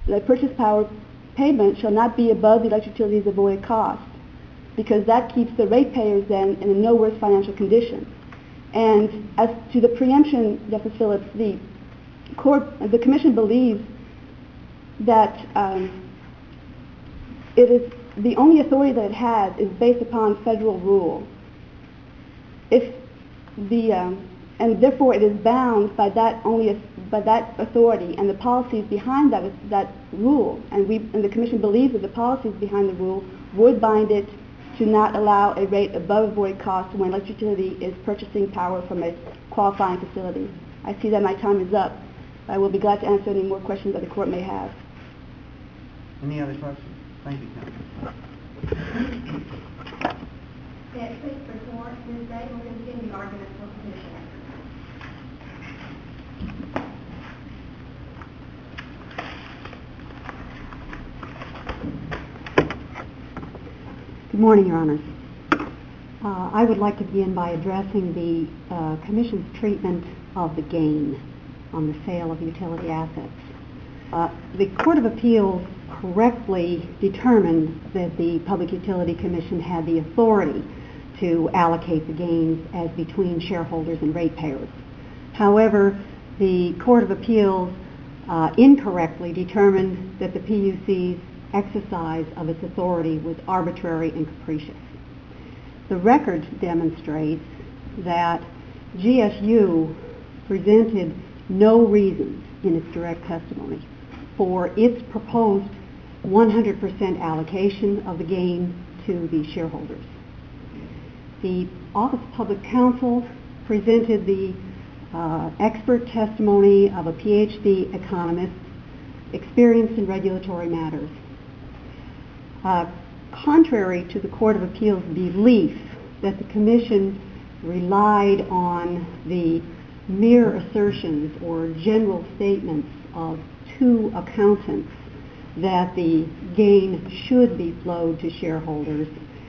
the purchase power payment shall not be above the electric utility's avoided cost, because that keeps the ratepayers then in a no worse financial condition. And as to the preemption, Justice Phillips, the Commission believes that it is the only authority that it has is based upon federal rule. And therefore it is bound by that authority and the policies behind that rule. And the Commission believes that the policies behind the rule would bind it to not allow a rate above avoided cost when electric utility is purchasing power from a qualifying facility. I see that my time is up. I will be glad to answer any more questions that the Court may have. Any other questions? Thank you, Counsel. Next, please report. Ms. Day will continue argument for Commissioner. Good morning, Your Honors. I would like to begin by addressing the Commission's treatment of the gain on the sale of utility assets. The Court of Appeals correctly determined that the Public Utility Commission had the authority to allocate the gains as between shareholders and ratepayers. However, the Court of Appeals incorrectly determined that the PUC's exercise of its authority was arbitrary and capricious. The record demonstrates that GSU presented no reasons in its direct testimony for its proposed 100% allocation of the gain to the shareholders. The Office of Public Counsel presented the expert testimony of a PhD economist experienced in regulatory matters. Contrary to the Court of Appeals' belief that the Commission relied on the mere assertions or general statements of two accountants that the gain should be flowed to shareholders,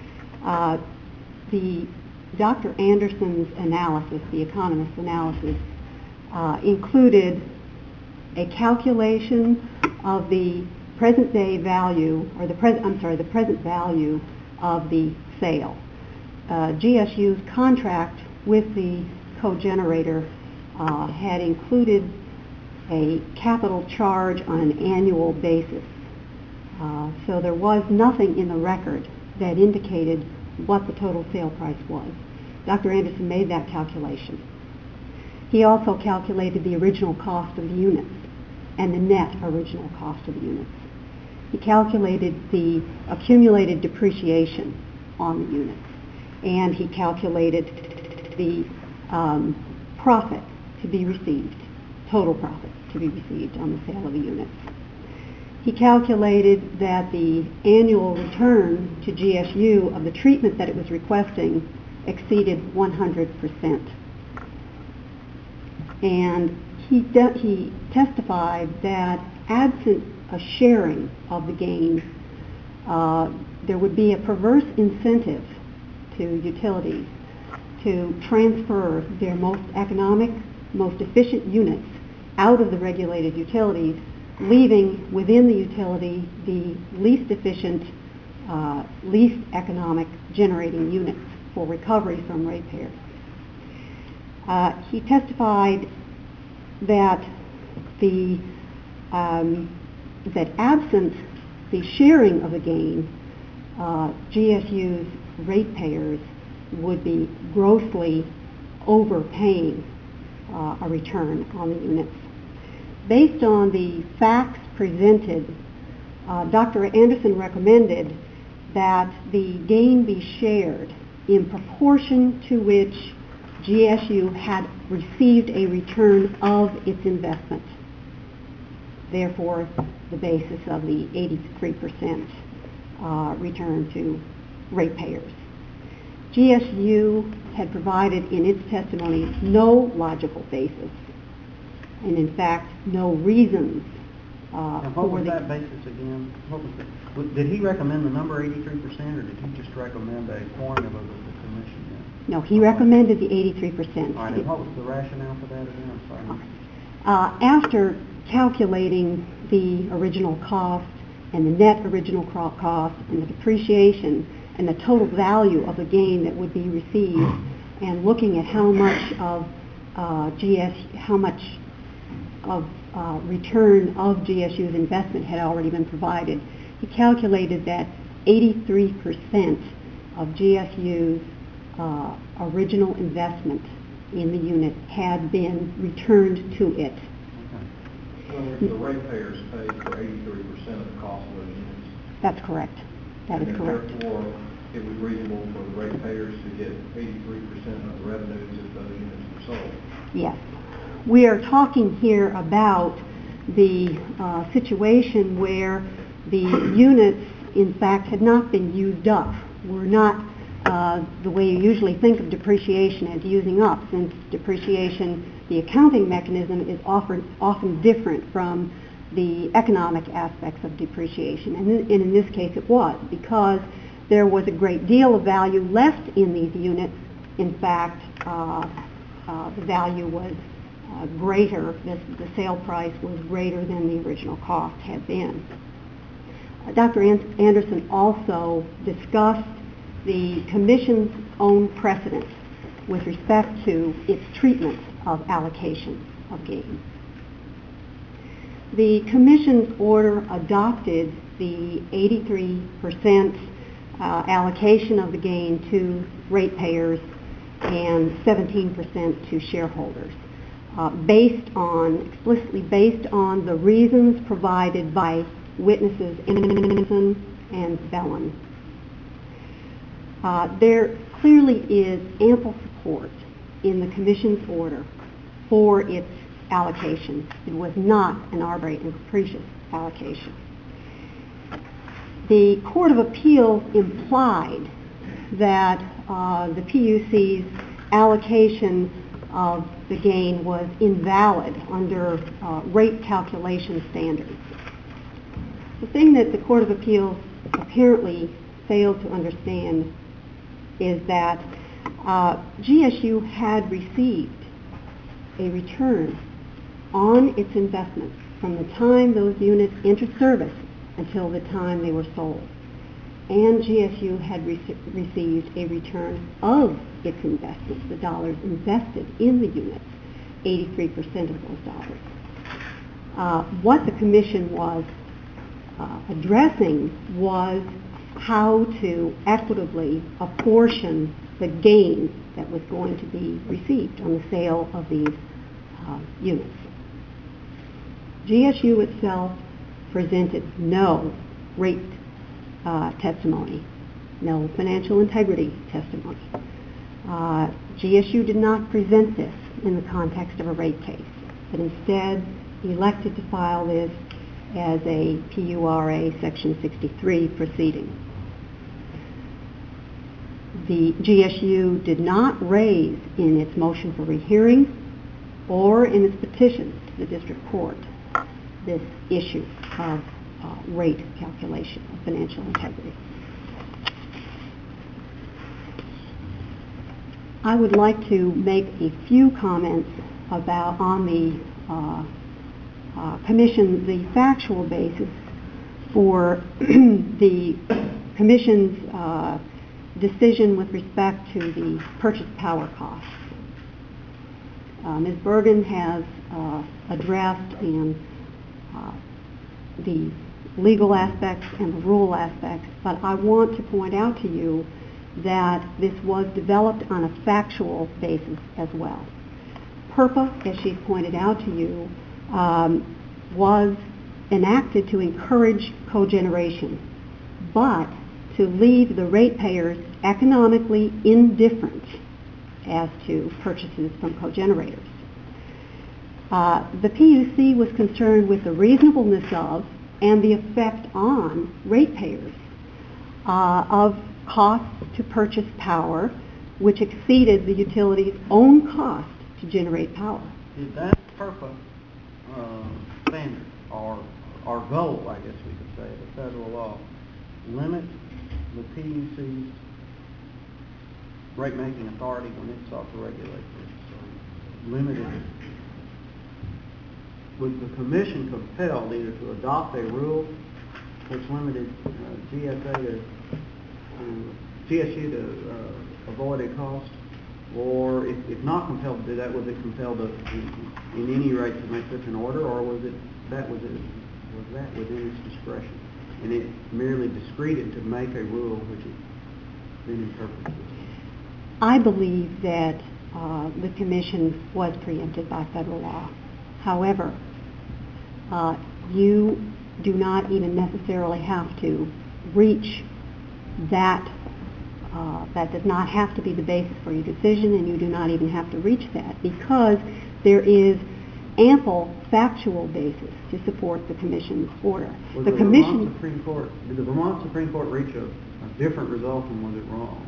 Dr. Anderson's analysis, the economist's analysis, included a calculation of the present day value, or the present value of the sale. GSU's contract with the co-generator had included a capital charge on an annual basis. So there was nothing in the record that indicated what the total sale price was. Dr. Anderson made that calculation. He also calculated the original cost of the units and the net original cost of the units. He calculated the accumulated depreciation on the units, and he calculated the profit to be received, total profit to be received on the sale of the units. He calculated that the annual return to GSU of the treatment that it was requesting exceeded 100%. And he testified that absent a sharing of the gain, there would be a perverse incentive to utilities to transfer their most economic, most efficient units out of the regulated utilities, leaving within the utility the least efficient, least economic generating units for recovery from ratepayers. He testified that that absent the sharing of the gain, GSU's ratepayers would be grossly overpaying a return on the units. Based on the facts presented, Dr. Anderson recommended that the gain be shared in proportion to which GSU had received a return of its investment. Therefore, the basis of the 83% return to ratepayers. GSU had provided in its testimony no logical basis, and in fact, no reasons what was that basis again? What was that? Did he recommend the number 83%, or did he just recommend a formula that the Commission did? No, he recommended the 83%. All right, and what was the rationale for that again? I'm sorry. After calculating the original cost and the net original cost and the depreciation and the total value of the gain that would be received, and looking at how much of return of GSU's investment had already been provided, he calculated that 83% of GSU's original investment in the unit had been returned to it. Okay. So the ratepayers paid for 83% of the cost of those units. That's correct. That is correct. Therefore, it was reasonable for the ratepayers to get 83% of the revenues if those units were sold. Yes. We are talking here about the situation where the units, in fact, had not been used up, were not the way you usually think of depreciation as using up, since depreciation, the accounting mechanism, is often different from the economic aspects of depreciation. And in this case it was, because there was a great deal of value left in these units. In fact, the value was greater, the sale price was greater than the original cost had been. Dr. Anderson also discussed the Commission's own precedent with respect to its treatment of allocation of gain. The Commission's order adopted the 83% allocation of the gain to ratepayers and 17% to shareholders, explicitly based on the reasons provided by witnesses Anderson and Bellin. There clearly is ample support in the Commission's order for its allocation. It was not an arbitrary and capricious allocation. The Court of Appeals implied that the PUC's allocation of the gain was invalid under rate calculation standards. The thing that the Court of Appeals apparently failed to understand is that GSU had received a return on its investment from the time those units entered service until the time they were sold. And GSU had received a return of its investment, the dollars invested in the units, 83% of those dollars. What the Commission was addressing was how to equitably apportion the gain that was going to be received on the sale of these units. GSU itself presented no rate testimony, no financial integrity testimony. GSU did not present this in the context of a rate case, but instead elected to file this as a PURA Section 63 proceeding. The GSU did not raise in its motion for rehearing or in its petition to the district court this issue of rate calculation of financial integrity. I would like to make a few comments on the Commission, the factual basis for the Commission's decision with respect to the purchase power costs. Ms. Bergen has addressed the legal aspects and the rule aspects, but I want to point out to you that this was developed on a factual basis as well. PURPA, as she's pointed out to you, was enacted to encourage cogeneration, but to leave the ratepayers economically indifferent as to purchases from cogenerators. The PUC was concerned with the reasonableness of and the effect on ratepayers of costs to purchase power which exceeded the utility's own cost to generate power. Did that PURPA standard, or goal, I guess we could say, the federal law, limit the PUC's rate-making authority when it sought to regulate this? Limited was the commission compelled either to adopt a rule which limited GSU to avoided cost, or if not compelled to do that, was it compelled to, in any rate to make such an order, or was that within its discretion, and it merely discreted to make a rule which has been interpreted? I believe that the Commission was preempted by federal law. However, you do not even necessarily have to reach that. That does not have to be the basis for your decision, and you do not even have to reach that, because there is ample factual basis to support the Commission's order. Did the Vermont Supreme Court reach a different result, and was it wrong?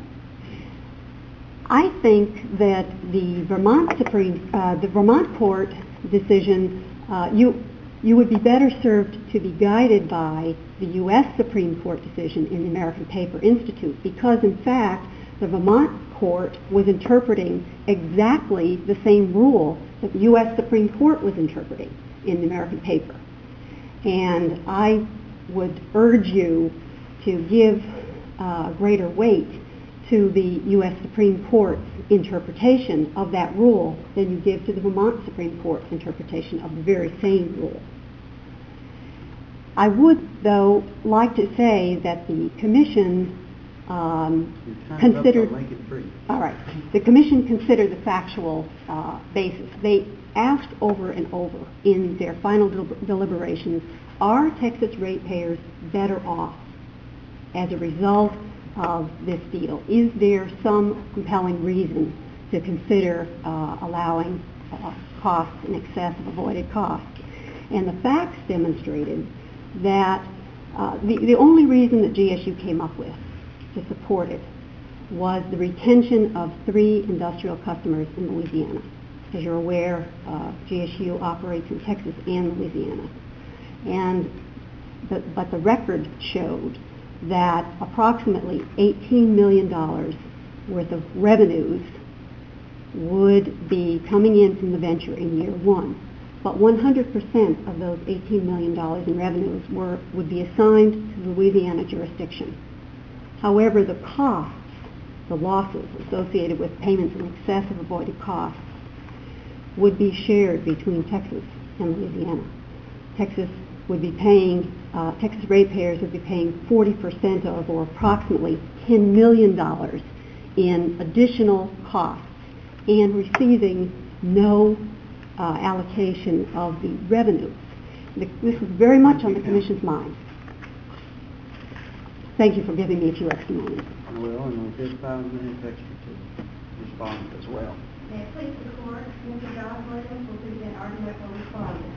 I think that the Vermont Court decision, you would be better served to be guided by the U.S. Supreme Court decision in the American Paper Institute, because in fact the Vermont Court was interpreting exactly the same rule that the U.S. Supreme Court was interpreting in the American Paper. And I would urge you to give greater weight to the U.S. Supreme Court's interpretation of that rule than you give to the Vermont Supreme Court's interpretation of the very same rule. I would, though, like to say that the Commission considered... All right. The Commission considered the factual basis. They asked over and over in their final deliberations, are Texas ratepayers better off as a result of this deal? Is there some compelling reason to consider allowing costs in excess of avoided costs? And the facts demonstrated that the only reason that GSU came up with to support it was the retention of 3 industrial customers in Louisiana. As you're aware, GSU operates in Texas and Louisiana. But the record showed that approximately $18 million worth of revenues would be coming in from the venture in year 1. But 100% of those $18 million in revenues would be assigned to the Louisiana jurisdiction. However, the costs, the losses associated with payments in excess of avoided costs, would be shared between Texas and Louisiana. Texas ratepayers would be paying 40% of, or approximately $10 million in additional costs, and receiving no allocation of the revenues. This is very much on the Commission's mind. Thank you for giving me a few extra minutes. Well, and we'll give 5 minutes extra to respond as well. May it please the Court, Mr. John Williams will present argument for respondent.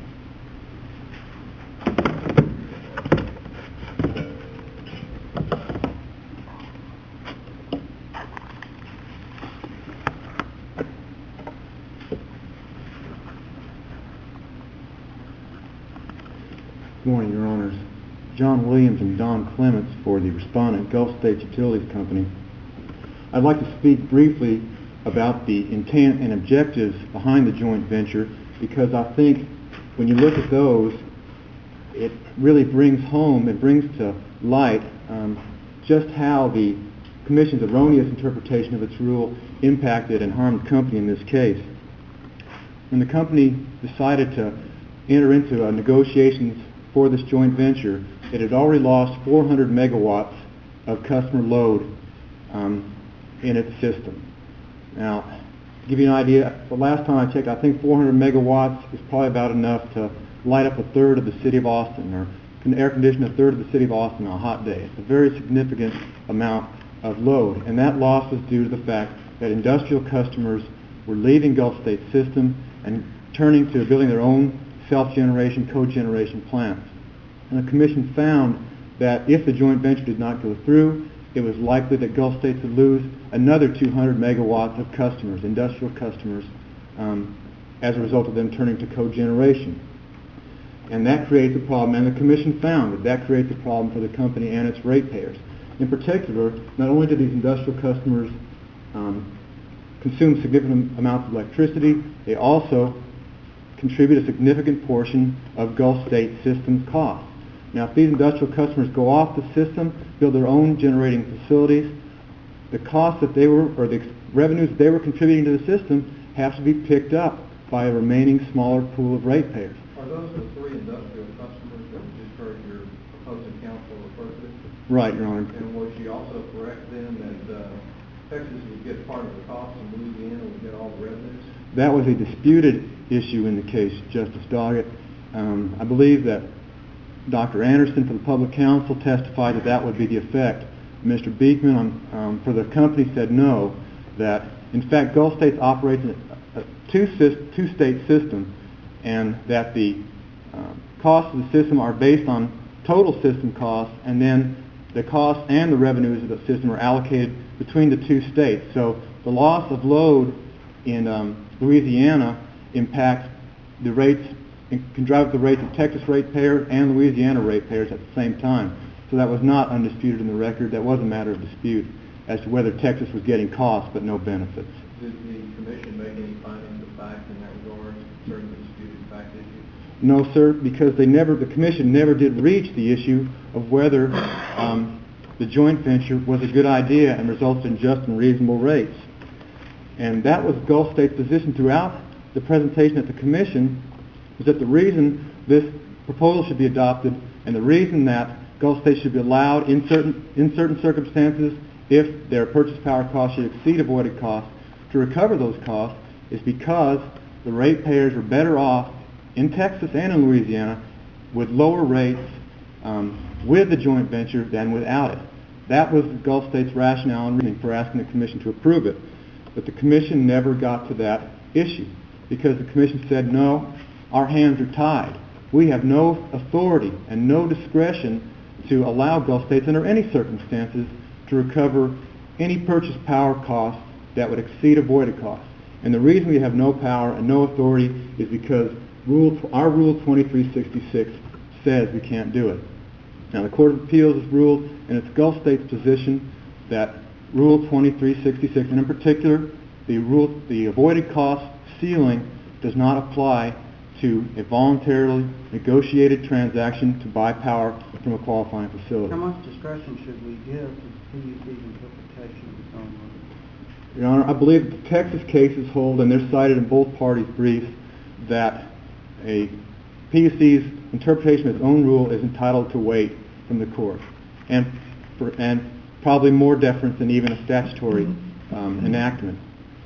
Good morning, Your Honors. John Williams and Don Clements for the respondent, Gulf States Utilities Company. I'd like to speak briefly about the intent and objectives behind the joint venture, because I think when you look at those, it really brings to light just how the Commission's erroneous interpretation of its rule impacted and harmed the company in this case. When the company decided to enter into negotiations for this joint venture, it had already lost 400 megawatts of customer load in its system. Now, to give you an idea, the last time I checked, I think 400 megawatts is probably about enough to light up a third of the city of Austin, or can air condition a third of the city of Austin on a hot day. It's a very significant amount of load, and that loss was due to the fact that industrial customers were leaving Gulf State's system and turning to building their own self-generation, cogeneration plants. And the Commission found that if the joint venture did not go through, it was likely that Gulf States would lose another 200 megawatts of customers, industrial customers, as a result of them turning to cogeneration. And that creates a problem, and the Commission found that creates a problem for the company and its ratepayers. In particular, not only do these industrial customers consume significant amounts of electricity, they also contribute a significant portion of Gulf State System's costs. Now, if these industrial customers go off the system, build their own generating facilities, the costs that they were, or the revenues they were contributing to the system have to be picked up by a remaining smaller pool of ratepayers. Are those the three industrial customers that we just heard your opposing counsel refer to? Right, Your Honor. And was she also correct then that Texas would get part of the cost and Louisiana would get all the revenues? That was a disputed issue in the case, Justice Doggett. I believe that Dr. Anderson for the public counsel testified that that would be the effect. Mr. Beekman for the company said no, that in fact Gulf States operates a two-state system, and that the costs of the system are based on total system costs, and then the costs and the revenues of the system are allocated between the two states. So the loss of load in Louisiana impacts the rates, can drive up the rates of Texas ratepayers and Louisiana ratepayers at the same time. So that was not undisputed in the record. That was a matter of dispute as to whether Texas was getting costs but no benefits. Did the Commission make any findings of fact in that regard concerning the disputed fact issue? No, sir, because the Commission never did reach the issue of whether the joint venture was a good idea and resulted in just and reasonable rates. And that was Gulf State's position throughout the presentation at the Commission, was that the reason this proposal should be adopted and the reason that Gulf State should be allowed in certain circumstances, if their purchase power costs should exceed avoided costs, to recover those costs is because the ratepayers are better off in Texas and in Louisiana with lower rates with the joint venture than without it. That was Gulf State's rationale and reasoning for asking the Commission to approve it. But the Commission never got to that issue because the Commission said, no, our hands are tied. We have no authority and no discretion to allow Gulf States under any circumstances to recover any purchase power costs that would exceed avoided costs. And the reason we have no power and no authority is because our Rule 2366 says we can't do it. Now the Court of Appeals has ruled, and it's Gulf State's position, that Rule 2366, and in particular the avoided cost ceiling, does not apply to a voluntarily negotiated transaction to buy power from a qualifying facility. How much discretion should we give to the PUC's interpretation of its own rule? Your Honor, I believe the Texas cases hold, and they're cited in both parties' briefs, that a PUC's interpretation of its own rule is entitled to weight from the court, and probably more deference than even a statutory enactment.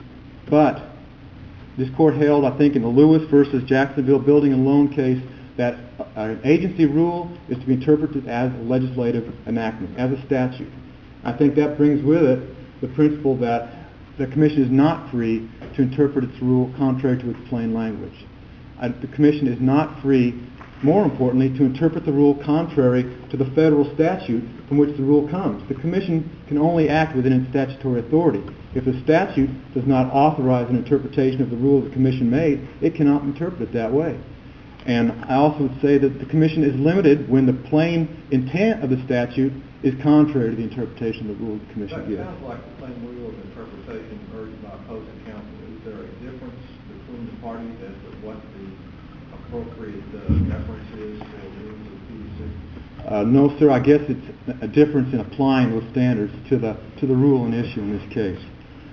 But this court held, I think, in the Lewis versus Jacksonville building and loan case, that an agency rule is to be interpreted as a legislative enactment, as a statute. I think that brings with it the principle that the Commission is not free to interpret its rule contrary to its plain language. The Commission is not free, more importantly, to interpret the rule contrary to the federal statute from which the rule comes. The Commission can only act within its statutory authority. If the statute does not authorize an interpretation of the rule the Commission made, it cannot interpret it that way. And I also would say that the Commission is limited when the plain intent of the statute is contrary to the interpretation of the rule the Commission gives. That sounds like the plain rule of interpretation urged by opposing counsel. Is there a difference between the parties as to what the appropriate deference is for rules of the PUC? No, sir. I guess it's a difference in applying those standards to the rule and issue in this case.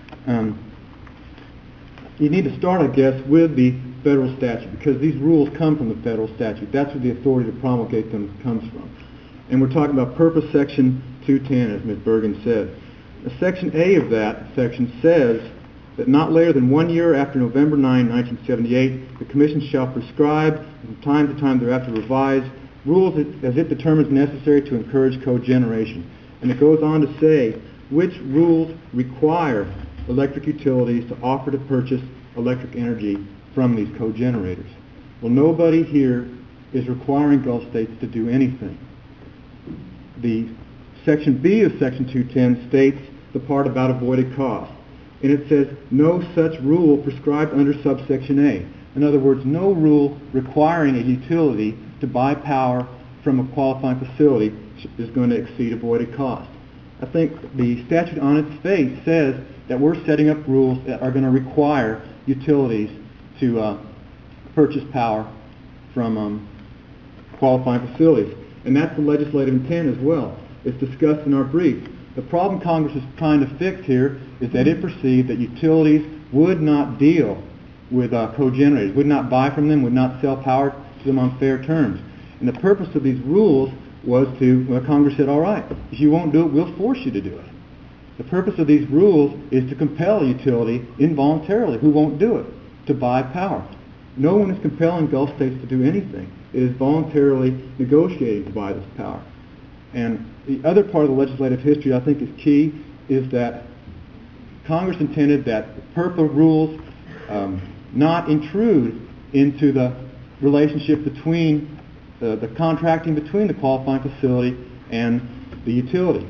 You need to start, I guess, with the federal statute, because these rules come from the federal statute. That's where the authority to promulgate them comes from. And we're talking about Purpose Section 210, as Ms. Bergen said. Section A of that section says that not later than 1 year after November 9, 1978, the Commission shall prescribe, from time to time thereafter revise, rules as it determines necessary to encourage cogeneration. And it goes on to say which rules require electric utilities to offer to purchase electric energy from these cogenerators. Well, nobody here is requiring Gulf States to do anything. The Section B of Section 210 states the part about avoided costs. And it says no such rule prescribed under subsection A. In other words, no rule requiring a utility to buy power from a qualifying facility is going to exceed avoided costs. I think the statute on its face says that we're setting up rules that are going to require utilities to purchase power from qualifying facilities. And that's the legislative intent as well. It's discussed in our brief. The problem Congress is trying to fix here is that it perceived that utilities would not deal with cogenerators, would not buy from them, would not sell power to them on fair terms. And the purpose of these rules was Congress said, all right, if you won't do it, we'll force you to do it. The purpose of these rules is to compel a utility involuntarily, who won't do it, to buy power. No one is compelling Gulf states to do anything. It is voluntarily negotiating to buy this power. And the other part of the legislative history I think is key is that Congress intended that the PURPA rules not intrude into the relationship between the contracting between the qualifying facility and the utility.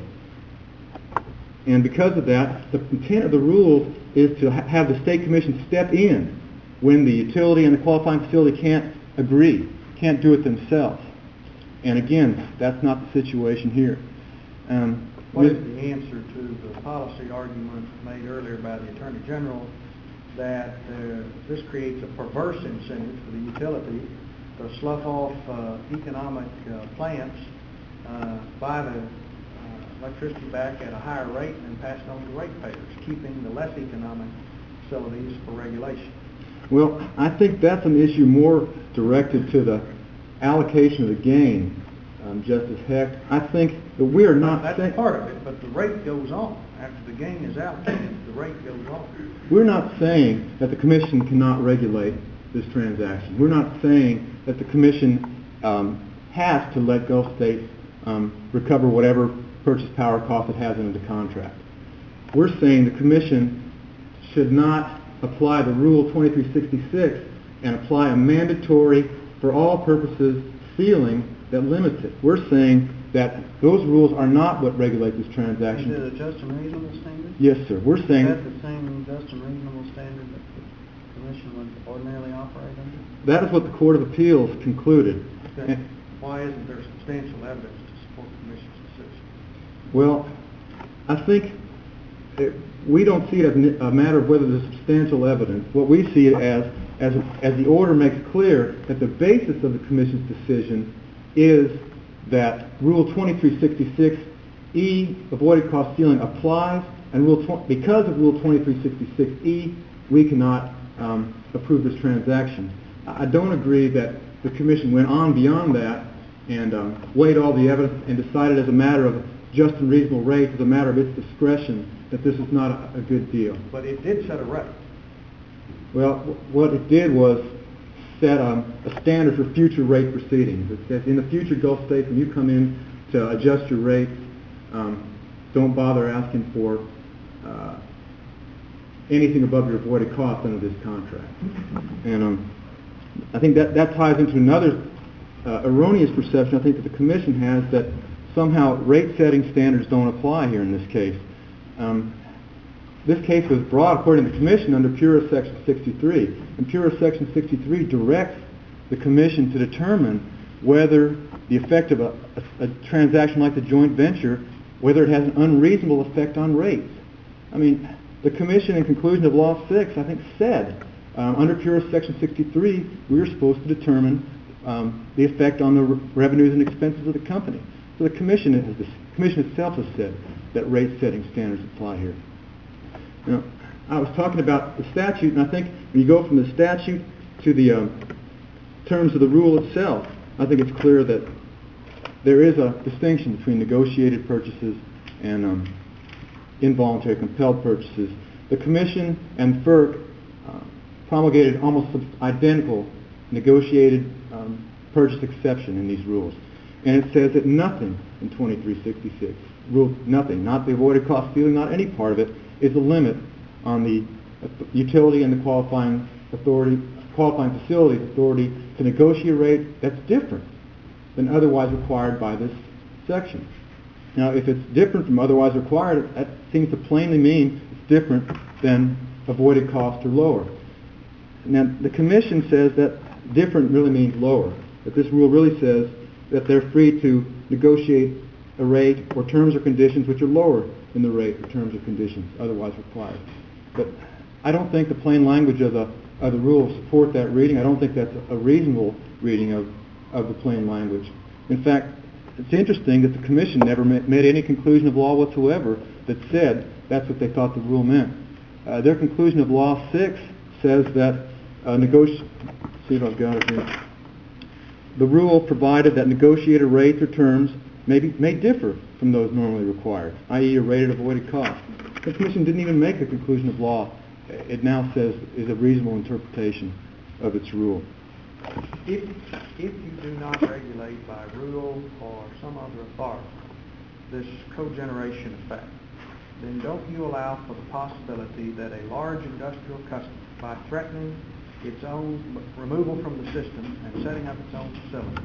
And because of that, the intent of the rules is to have the state commission step in when the utility and the qualifying facility can't agree, can't do it themselves. And again, that's not the situation here. What is the answer to the policy argument made earlier by the Attorney General that this creates a perverse incentive for the utility to slough off economic plants, buy the electricity back at a higher rate and then pass it on to ratepayers, keeping the less economic facilities for regulation? Well, I think that's an issue more directed to the allocation of the gain, Justice Hecht. I think that we are not... That's part of it, but the rate goes on. After the gain is allocated, the rate goes on. We're not saying that the Commission cannot regulate this transaction. We're not saying that the Commission has to let Gulf states recover whatever purchase power cost it has under the contract. We're saying the Commission should not apply the Rule 2366 and apply a mandatory, for all purposes, ceiling that limits it. We're saying that those rules are not what regulate this transaction. Is it a just and reasonable standard? Yes, sir. We're saying... Is that the same just and reasonable standard that the Commission would ordinarily operate under? That is what the Court of Appeals concluded. Then why isn't there substantial evidence to support the Commission's decision? Well, I think we don't see it as a matter of whether there's substantial evidence. What we see it as the order makes clear that the basis of the Commission's decision is that Rule 2366E, avoided cost ceiling, applies, and because of Rule 2366E, we cannot approve this transaction. I don't agree that the Commission went on beyond that and weighed all the evidence and decided as a matter of just and reasonable rate, as a matter of its discretion, that this is not a good deal. But it did set a rate. Well, what it did was set a standard for future rate proceedings. It says in the future Gulf states, when you come in to adjust your rates, don't bother asking for anything above your avoided cost under this contract. And I think that ties into another erroneous perception I think that the Commission has, that somehow rate setting standards don't apply here in this case. This case was brought, according to the Commission, under PURA Section 63. And PURA Section 63 directs the Commission to determine whether the effect of a transaction like the joint venture, whether it has an unreasonable effect on rates. I mean, the Commission, in conclusion of Law 6, I think said, under PURA Section 63, we are supposed to determine the effect on the revenues and expenses of the company. So the Commission itself has said that rate setting standards apply here. Now, I was talking about the statute, and I think when you go from the statute to the terms of the rule itself, I think it's clear that there is a distinction between negotiated purchases and involuntary compelled purchases. The Commission and FERC promulgated almost identical negotiated purchase exception in these rules. And it says that nothing in 2366, nothing, not the avoided cost ceiling, not any part of it, is a limit on the utility and the qualifying facility's authority to negotiate a rate that's different than otherwise required by this section. Now, if it's different from otherwise required, that seems to plainly mean it's different than avoided cost or lower. Now, the Commission says that different really means lower, that this rule really says that they're free to negotiate a rate or terms or conditions which are lower than the rate or terms or conditions otherwise required. But I don't think the plain language of the of the rule support that reading. I don't think that's a reasonable reading of the plain language. In fact, it's interesting that the Commission never made any conclusion of law whatsoever that said that's what they thought the rule meant. Their conclusion of law 6 says that see if I've got it here. The rule provided that negotiated rates or terms may differ from those normally required, i.e. a rated avoided cost. The Commission didn't even make a conclusion of law. It now says is a reasonable interpretation of its rule. If you do not regulate by rule or some other authority this cogeneration effect, then don't you allow for the possibility that a large industrial customer, by threatening its own removal from the system and setting up its own facility,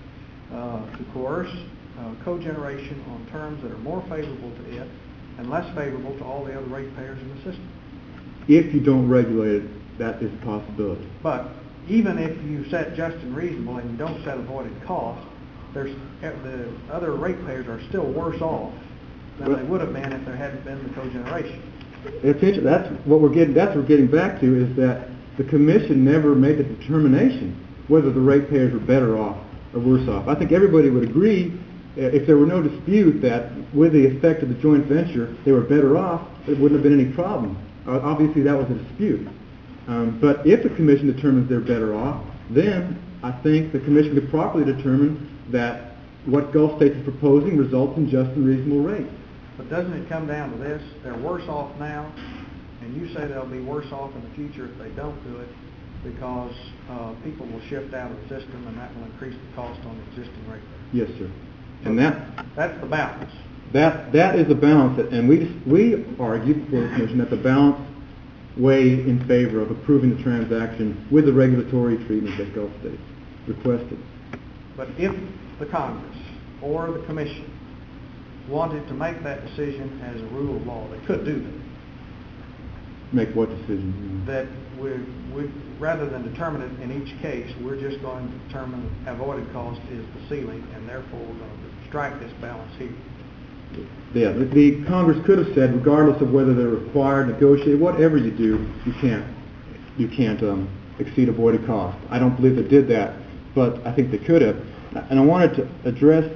to coerce cogeneration on terms that are more favorable to it and less favorable to all the other ratepayers in the system? If you don't regulate it, that is a possibility. But even if you set just and reasonable and you don't set avoided cost, the other ratepayers are still worse off than they would have been if there hadn't been the cogeneration. That's what we're getting back to, is that the Commission never made a determination whether the ratepayers were better off or worse off. I think everybody would agree, if there were no dispute that with the effect of the joint venture they were better off, there wouldn't have been any problem. Obviously that was a dispute. But if the Commission determines they're better off, then I think the Commission could properly determine that what Gulf States is proposing results in just and reasonable rates. But doesn't it come down to this? They're worse off now, and you say they'll be worse off in the future if they don't do it, because people will shift out of the system and that will increase the cost on the existing rate. Yes, sir. So and that's the balance. That is the balance, and we argue before the Commission that the balance weighed in favor of approving the transaction with the regulatory treatment that Gulf States requested. But if the Congress or the Commission wanted to make that decision as a rule of law, they could do that. Make what decision? That we rather than determine it in each case, we're just going to determine avoided cost is the ceiling, and therefore we're going to strike this balance here. Yeah, the Congress could have said, regardless of whether they're required, negotiate, whatever you do, you can't exceed avoided cost. I don't believe they did that, but I think they could have. And I wanted to address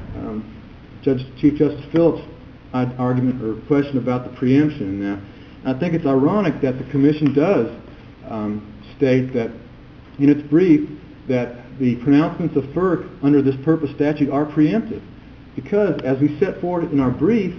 Chief Justice Phillips' argument or question about the preemption. Now, I think it's ironic that the Commission does state that in its brief that the pronouncements of FERC under this purpose statute are preemptive, because as we set forward in our brief,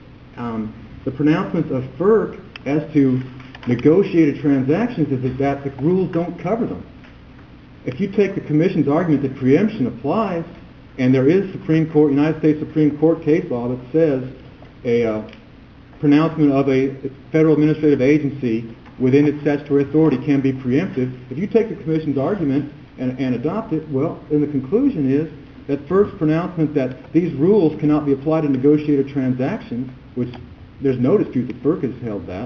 the pronouncements of FERC as to negotiated transactions is that the rules don't cover them. If you take the Commission's argument that preemption applies, and there is United States Supreme Court case law that says a pronouncement of a federal administrative agency within its statutory authority can be preemptive, if you take the Commission's argument and adopt it, well, then the conclusion is that FERC's pronouncement that these rules cannot be applied to negotiated transactions, which there's no dispute that FERC has held that,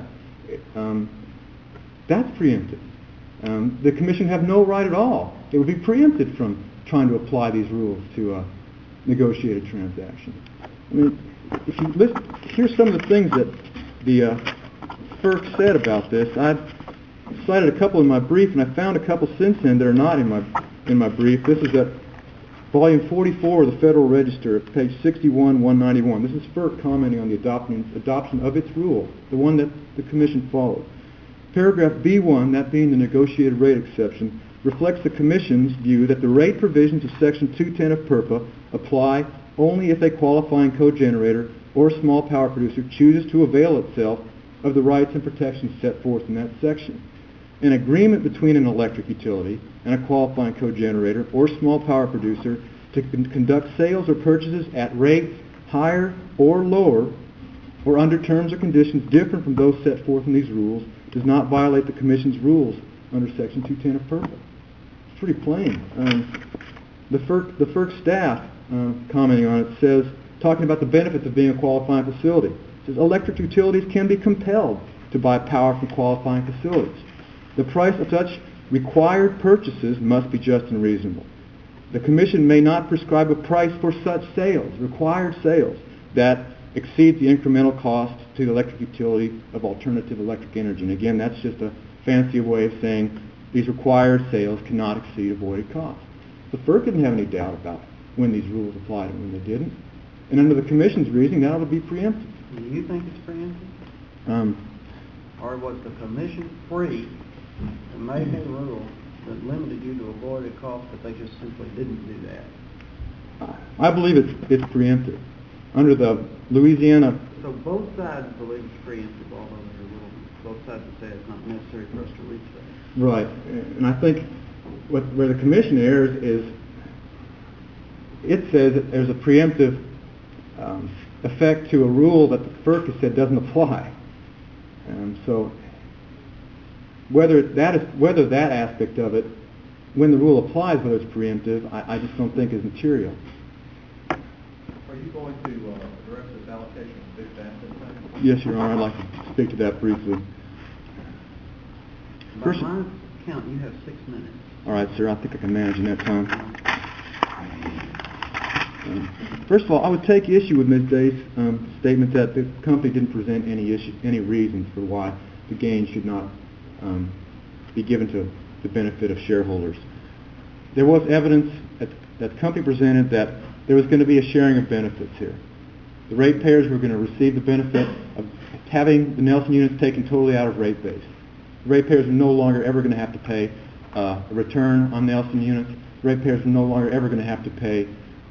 that's preemptive. The Commission have no right at all. It would be preempted from trying to apply these rules to negotiated transactions. I mean, if you listen, here's some of the things that the FERC said about this. I've cited a couple in my brief, and I found a couple since then that are not in my brief. This is at volume 44 of the Federal Register, page 61, 191. This is FERC commenting on the adoption of its rule, the one that the Commission followed. Paragraph B1, that being the negotiated rate exception, reflects the Commission's view that the rate provisions of Section 210 of PURPA apply only if a qualifying cogenerator or small power producer chooses to avail itself of the rights and protections set forth in that section. An agreement between an electric utility and a qualifying cogenerator or small power producer to conduct sales or purchases at rates higher or lower or under terms or conditions different from those set forth in these rules does not violate the Commission's rules under Section 210 of PURPA. It's pretty plain. The FERC staff commenting on it says, talking about the benefits of being a qualifying facility, says electric utilities can be compelled to buy power from qualifying facilities. The price of such required purchases must be just and reasonable. The Commission may not prescribe a price for such sales, required sales, that exceeds the incremental cost to the electric utility of alternative electric energy. And again, that's just a fancy way of saying these required sales cannot exceed avoided costs. The FERC didn't have any doubt about when these rules applied and when they didn't. And under the Commission's reasoning, that ought to be preempted. Do you think it's preempted? Or was the Commission free to make a rule that limited you to avoided costs, but they just simply didn't do that? I believe it's preempted. Under the Louisiana... So both sides believe it's preempted, although both sides would say it's not necessary for us to reach that. Right. And I think where the Commission errs is it says that there's a preemptive effect to a rule that the FERC has said doesn't apply. So whether that aspect of it, when the rule applies, whether it's preemptive, I just don't think is material. Are you going to address this allocation of fixed assets? Yes, Your Honor. I'd like to speak to that briefly. By my count, you have 6 minutes. All right, sir. I think I can manage in that time. First of all, I would take issue with Ms. Day's statement that the company didn't present any reasons for why the gain should not be given to the benefit of shareholders. There was evidence that the company presented that there was going to be a sharing of benefits here. The ratepayers were going to receive the benefit of having the Nelson units taken totally out of rate base. The ratepayers were no longer ever going to have to pay a return on Nelson units. The ratepayers were no longer ever going to have to pay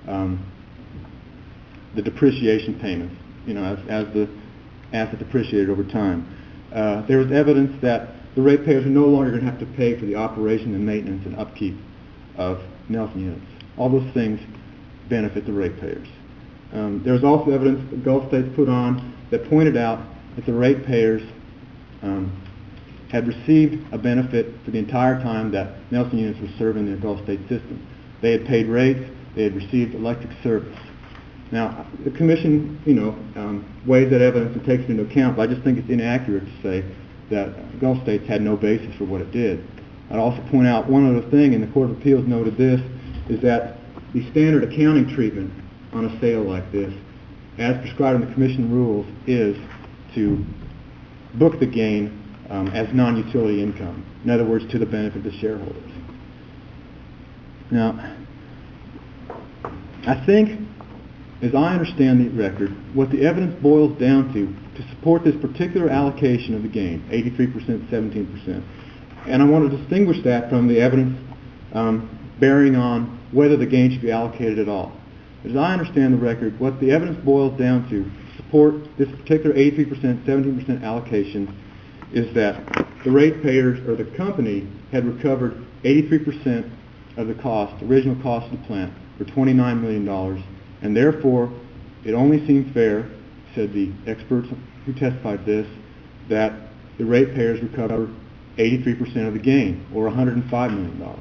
the depreciation payments, as the asset depreciated over time. There was evidence that the ratepayers were no longer going to have to pay for the operation and maintenance and upkeep of Nelson units. All those things benefit the ratepayers. There was also evidence that Gulf States put on that pointed out that the ratepayers had received a benefit for the entire time that Nelson units were serving the Gulf State system. They had paid rates. They had received electric service. Now, the Commission, weighs that evidence and takes it into account, but I just think it's inaccurate to say that Gulf States had no basis for what it did. I'd also point out one other thing, and the Court of Appeals noted this, is that the standard accounting treatment on a sale like this, as prescribed in the Commission rules, is to book the gain as non-utility income. In other words, to the benefit of the shareholders. Now, I think, as I understand the record, what the evidence boils down to support this particular allocation of the gain, 83%, 17%, and I want to distinguish that from the evidence bearing on whether the gain should be allocated at all. As I understand the record, what the evidence boils down to support this particular 83%, 17% allocation is that the ratepayers or the company had recovered 83% of the cost, original cost of the plant, for $29 million, and therefore it only seemed fair, said the experts who testified this, that the ratepayers recover 83% of the gain, or $105 million.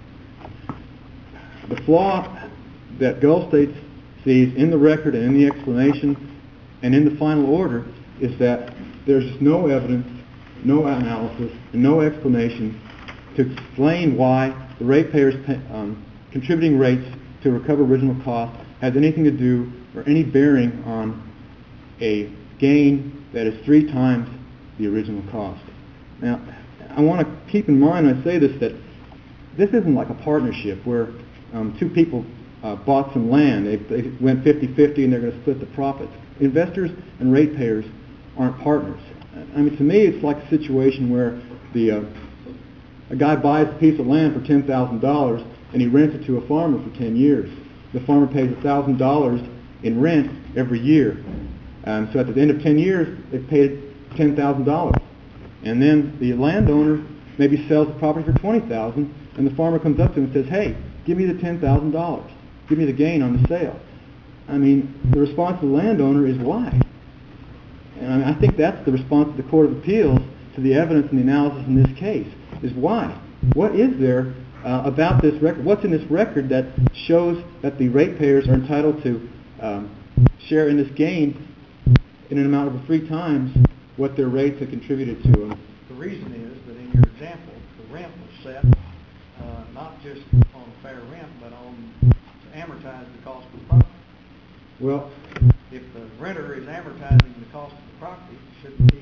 The flaw that Gulf States sees in the record and in the explanation and in the final order is that there's just no evidence, no analysis, and no explanation to explain why the ratepayers contributing rates to recover original cost has anything to do or any bearing on a gain that is 3 times the original cost. Now, I want to keep in mind, I say this, that this isn't like a partnership where 2 people bought some land. They went 50-50 and they're going to split the profits. Investors and ratepayers aren't partners. I mean, to me, it's like a situation where a guy buys a piece of land for $10,000 and he rents it to a farmer for 10 years. The farmer pays $1,000 in rent every year. So at the end of 10 years, they've paid $10,000. And then the landowner maybe sells the property for $20,000, and the farmer comes up to him and says, "Hey, give me the $10,000. Give me the gain on the sale." I mean, the response of the landowner is why? And I think that's the response of the Court of Appeals to the evidence and the analysis in this case, is why? What is there about this record? What's in this record that shows that the ratepayers are entitled to share in this gain in an amount of 3 times what their rates have contributed to them? The reason is that in your example, the rent was set not just on fair rent, but to amortize the cost of the property. Well, if the renter is amortizing the cost of the property, shouldn't he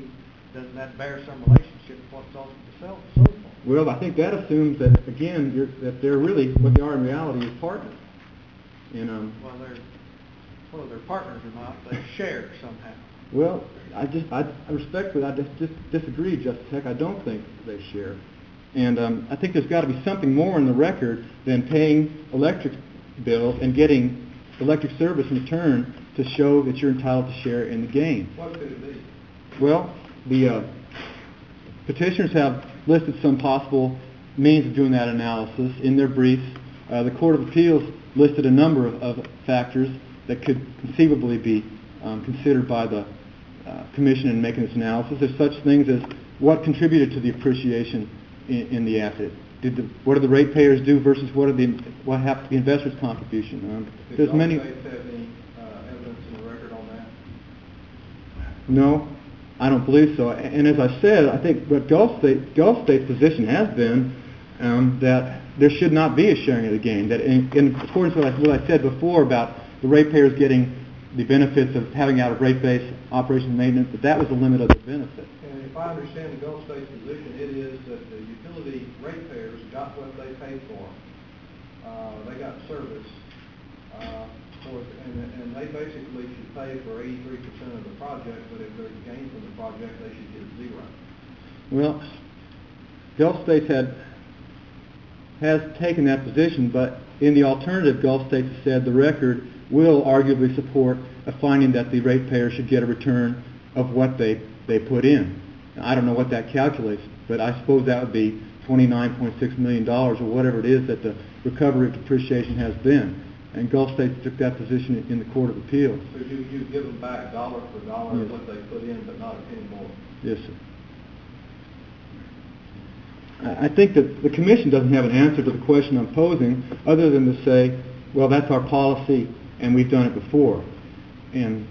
doesn't that bear some relationship with what's ultimately sold for? Well, I think that assumes that, again, that they're really, what they are in reality, is partners. And, Well, they're partners or not, they share somehow. well, I respectfully, I just disagree, Justice Heck. I don't think they share. And I think there's got to be something more in the record than paying electric bills and getting electric service in return to show that you're entitled to share in the gain. What could it be? Well, the petitioners have listed some possible means of doing that analysis in their briefs. The Court of Appeals listed a number of factors that could conceivably be considered by the Commission in making this analysis. There's such things as what contributed to the appreciation in the asset. What did the ratepayers do versus what happened to the investor's contribution? Did Gulf States have any evidence in the record on that? No, I don't believe so. And as I said, I think what Gulf State's position has been that there should not be a sharing of the gain. That in accordance with what I said before about the ratepayers getting the benefits of having out of rate base operation and maintenance, that was the limit of the benefit. And if I understand the Gulf State's position, it is that the utility ratepayers got what they paid for. They got service, and they basically should pay for 83% of the project, but if there's a gain from the project, they should get zero. Well, Gulf States has taken that position, but in the alternative, Gulf States has said the record will arguably support a finding that the ratepayers should get a return of what they put in. Now, I don't know what that calculates, but I suppose that would be $29.6 million or whatever it is that the recovery of depreciation has been. And Gulf States took that position in the Court of Appeals. So you give them back dollar for dollar Yes. what they put in, but not a penny more. Yes, sir. I think that the Commission doesn't have an answer to the question I'm posing other than to say, well, that's our policy and we've done it before. And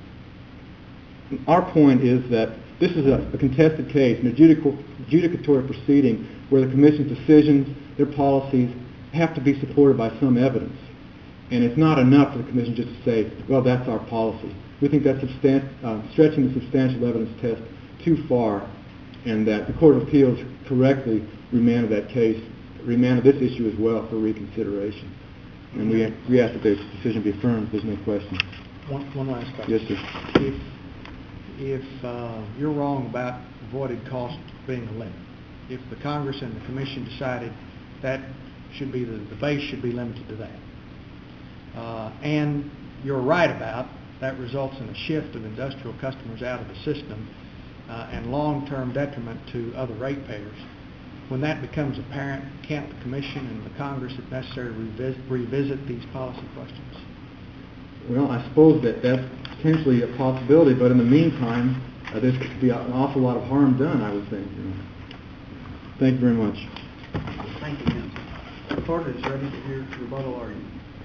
our point is that this is a contested case, an adjudicatory proceeding where the Commission's decisions, their policies, have to be supported by some evidence. And it's not enough for the Commission just to say, well, that's our policy. We think that's stretching the substantial evidence test too far, and that the Court of Appeals correctly remanded this issue as well for reconsideration. And we ask that the decision be affirmed if there's no question. One last question. Yes, sir. If you're wrong about avoided cost being a limit, if the Congress and the Commission decided that should be the base should be limited to that, and you're right about that results in a shift of industrial customers out of the system and long-term detriment to other ratepayers, when that becomes apparent, can't the Commission and the Congress, if necessary, revisit these policy questions? Well, I suppose that's potentially a possibility, but in the meantime, there could be an awful lot of harm done, I would think. Thank you very much. Thank you, counsel. The court is ready to hear rebuttal argument.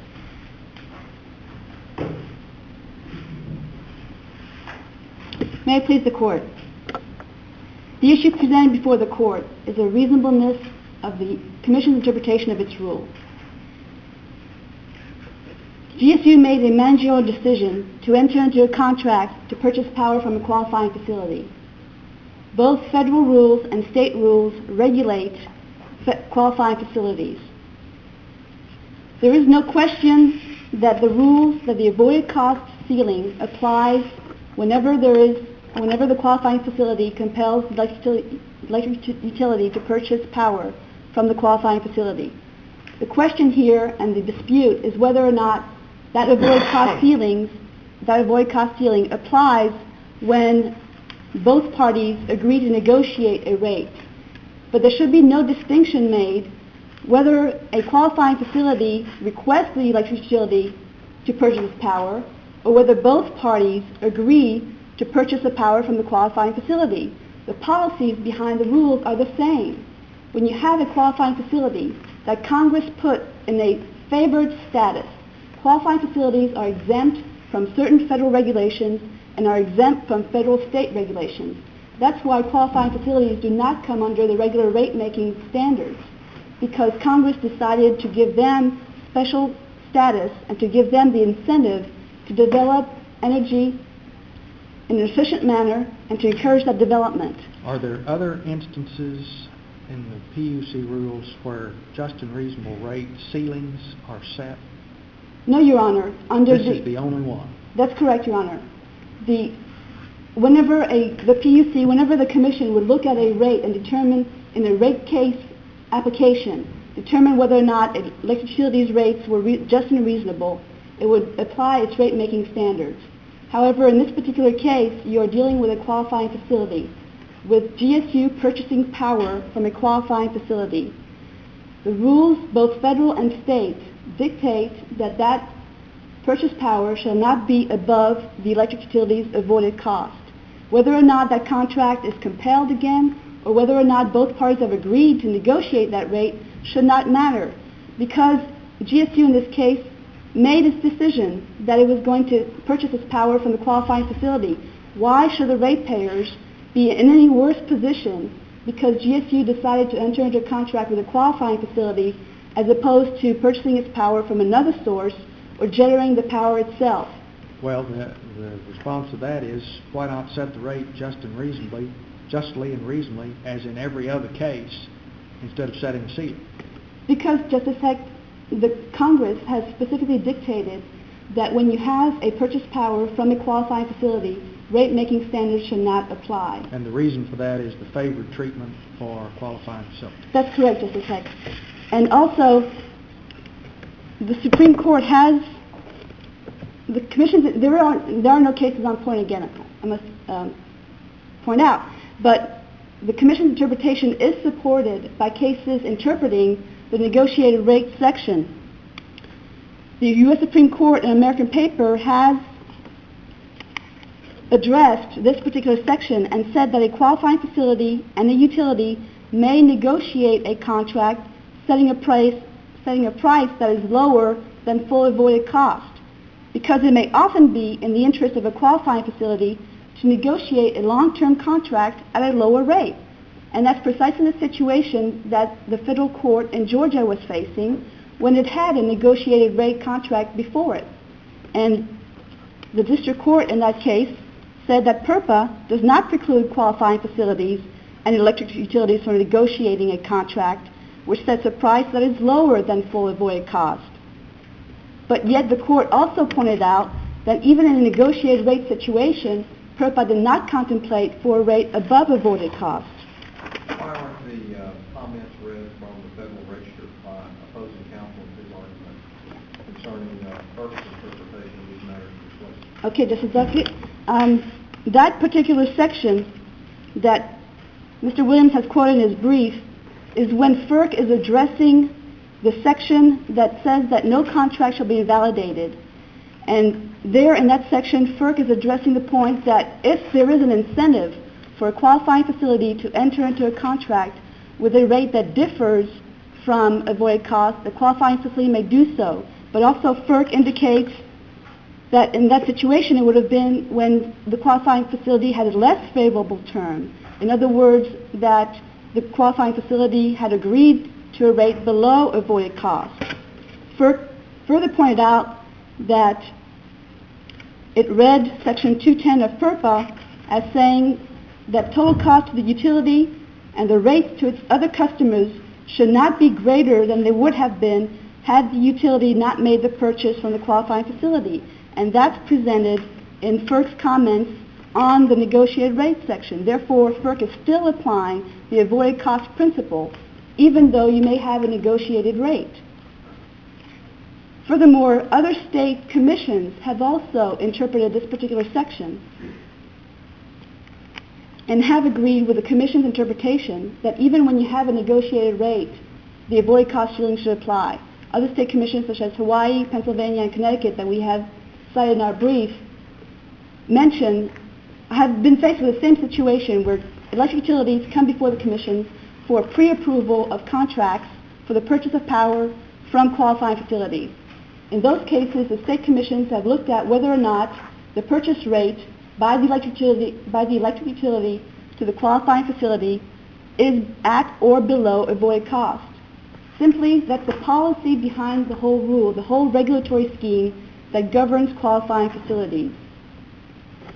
May it please the Court. The issue presented before the Court is the reasonableness of the Commission's interpretation of its rule. GSU made a managerial decision to enter into a contract to purchase power from a qualifying facility. Both federal rules and state rules regulate qualifying facilities. There is no question that the avoided cost ceiling applies whenever the qualifying facility compels the electric utility to purchase power from the qualifying facility. The question here and the dispute is whether or not that avoid cost ceiling applies when both parties agree to negotiate a rate. But there should be no distinction made whether a qualifying facility requests the electric utility to purchase power or whether both parties agree to purchase the power from the qualifying facility. The policies behind the rules are the same. When you have a qualifying facility that Congress put in a favored status, qualifying facilities are exempt from certain federal regulations and are exempt from federal-state regulations. That's why qualifying facilities do not come under the regular rate-making standards, because Congress decided to give them special status and to give them the incentive to develop energy in an efficient manner and to encourage that development. Are there other instances in the PUC rules where just and reasonable rate ceilings are set? No, Your Honor. This is the only one. That's correct, Your Honor. Whenever the Commission would look at a rate and determine in a rate case application, determine whether or not electric utilities rates were just and reasonable, it would apply its rate-making standards. However, in this particular case, you are dealing with a qualifying facility, with GSU purchasing power from a qualifying facility. The rules, both federal and state, dictate that purchase power shall not be above the electric utilities' avoided cost. Whether or not that contract is compelled again, or whether or not both parties have agreed to negotiate that rate should not matter, because GSU in this case made its decision that it was going to purchase its power from the qualifying facility. Why should the ratepayers be in any worse position because GSU decided to enter into a contract with a qualifying facility as opposed to purchasing its power from another source or generating the power itself? Well, the response to that is, why not set the rate justly and reasonably, as in every other case, instead of setting a ceiling? Because, Justice Heck, the Congress has specifically dictated that when you have a purchase power from a qualifying facility, rate-making standards should not apply. And the reason for that is the favored treatment for qualifying facilities. That's correct, Justice Heck. And also, the Supreme Court has, the Commission, there are no cases on point again, I must point out, but the Commission's interpretation is supported by cases interpreting the negotiated rate section. The U.S. Supreme Court in American Paper has addressed this particular section and said that a qualifying facility and a utility may negotiate a contract setting a price that is lower than full avoided cost, because it may often be in the interest of a qualifying facility to negotiate a long-term contract at a lower rate. And that's precisely the situation that the federal court in Georgia was facing when it had a negotiated rate contract before it. And the district court in that case said that PURPA does not preclude qualifying facilities and electric utilities from negotiating a contract which sets a price that is lower than full avoided cost. But yet the court also pointed out that even in a negotiated rate situation, PURPA did not contemplate for a rate above avoided cost. Why aren't the comments read from the Federal Register by opposing counsel in his argument concerning PURPA's interpretation of these matters in this case? Okay, Justice Duffy. That particular section that Mr. Williams has quoted in his brief is when FERC is addressing the section that says that no contract shall be invalidated. And there in that section, FERC is addressing the point that if there is an incentive for a qualifying facility to enter into a contract with a rate that differs from avoided cost, the qualifying facility may do so. But also FERC indicates that in that situation it would have been when the qualifying facility had a less favorable term. In other words, that the qualifying facility had agreed to a rate below avoided cost. FERC further pointed out that it read Section 210 of PURPA as saying that total cost to the utility and the rates to its other customers should not be greater than they would have been had the utility not made the purchase from the qualifying facility. And that's presented in FERC's comments on the negotiated rate section. Therefore, FERC is still applying the avoided cost principle, even though you may have a negotiated rate. Furthermore, other state commissions have also interpreted this particular section and have agreed with the commission's interpretation that even when you have a negotiated rate, the avoided cost ceiling should apply. Other state commissions such as Hawaii, Pennsylvania, and Connecticut that we have cited in our brief have been faced with the same situation where electric utilities come before the commission for pre-approval of contracts for the purchase of power from qualifying facilities. In those cases, the state commissions have looked at whether or not the purchase rate by the electric utility to the qualifying facility is at or below avoided cost. Simply, that's the policy behind the whole rule, the whole regulatory scheme that governs qualifying facilities.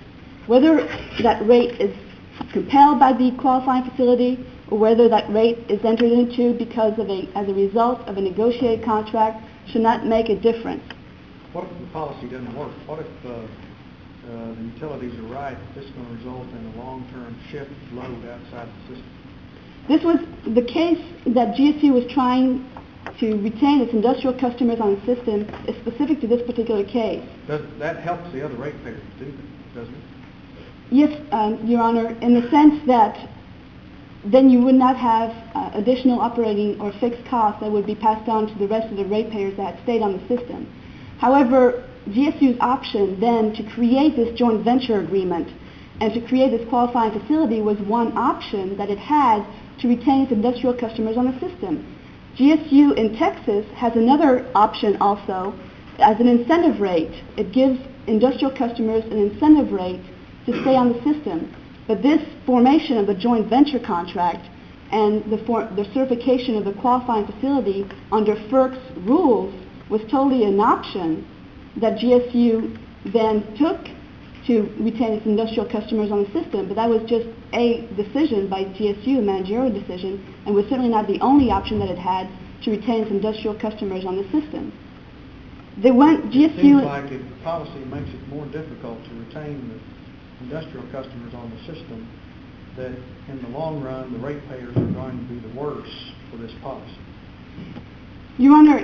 whether that rate is compelled by the qualifying facility or whether that rate is entered into because of as a result of a negotiated contract should not make a difference. What if the policy doesn't work? What if the utilities are right that this is going to result in a long-term shift of load outside the system? This was the case that GSU was trying to retain its industrial customers on the system is specific to this particular case. That helps the other ratepayers do that, doesn't it? Yes, Your Honor, in the sense that then you would not have additional operating or fixed costs that would be passed on to the rest of the ratepayers that stayed on the system. However, GSU's option then to create this joint venture agreement and to create this qualifying facility was one option that it had to retain its industrial customers on the system. GSU in Texas has another option also as an incentive rate. It gives industrial customers an incentive rate to stay on the system. But this formation of the joint venture contract and the certification of the qualifying facility under FERC's rules was totally an option that GSU then took to retain its industrial customers on the system. But that was just a decision by GSU, a managerial decision, and was certainly not the only option that it had to retain its industrial customers on the system. It seems like if the policy makes it more difficult to retain the industrial customers on the system, that in the long run the ratepayers are going to be the worse for this policy. Your Honor,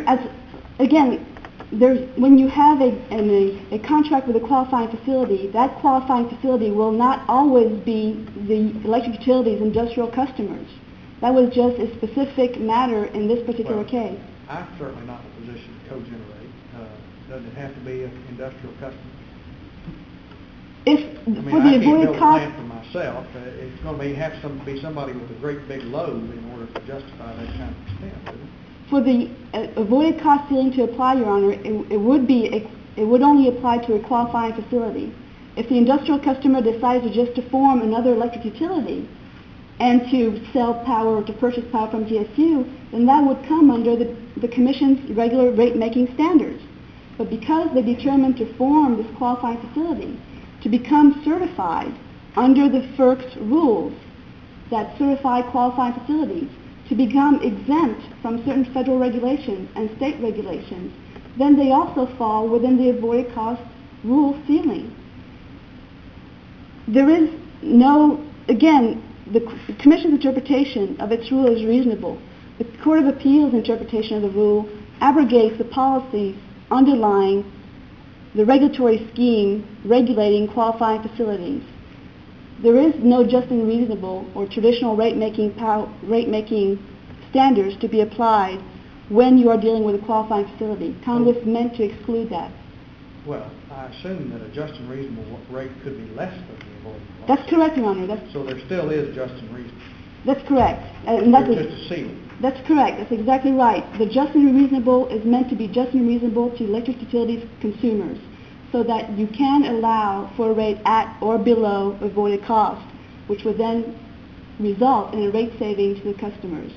when you have a contract with a qualifying facility, that qualifying facility will not always be the electric utilities' industrial customers. That was just a specific matter in this particular case. I'm certainly not in a position to co-generate. Does it have to be an industrial customer? I can't build a plant for myself. It's going to have to be somebody with a great big load in order to justify that kind of expense, isn't it? For the avoided cost ceiling to apply, Your Honor, it would only apply to a qualifying facility. If the industrial customer decides just to form another electric utility and to sell power or to purchase power from GSU, then that would come under the Commission's regular rate-making standards. But because they determined to form this qualifying facility to become certified under the FERC's rules that certify qualifying facilities, to become exempt from certain federal regulations and state regulations, then they also fall within the avoided cost rule ceiling. There is the Commission's interpretation of its rule is reasonable. The Court of Appeals' interpretation of the rule abrogates the policies underlying the regulatory scheme regulating qualifying facilities. There is no just and reasonable or traditional rate-making standards to be applied when you are dealing with a qualifying facility. Congress meant to exclude that. Well, I assume that a just and reasonable rate could be less than the avoided cost. That's correct, Your Honor. So there still is just and reasonable. That's correct. It's just a ceiling. That's correct. That's exactly right. The just and reasonable is meant to be just and reasonable to electric utilities consumers, so that you can allow for a rate at or below avoided cost, which would then result in a rate saving to the customers.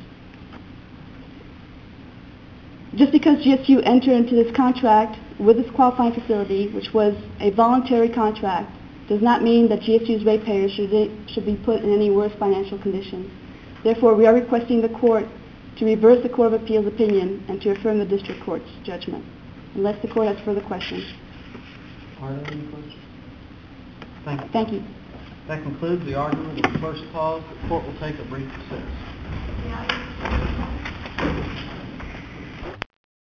Just because GSU entered into this contract with this qualifying facility, which was a voluntary contract, does not mean that GSU's ratepayers should be put in any worse financial conditions. Therefore, we are requesting the Court to reverse the Court of Appeals' opinion and to affirm the District Court's judgment. Unless the Court has further questions. Are there any questions? Thank you. That concludes the argument of the first clause. The Court will take a brief recess.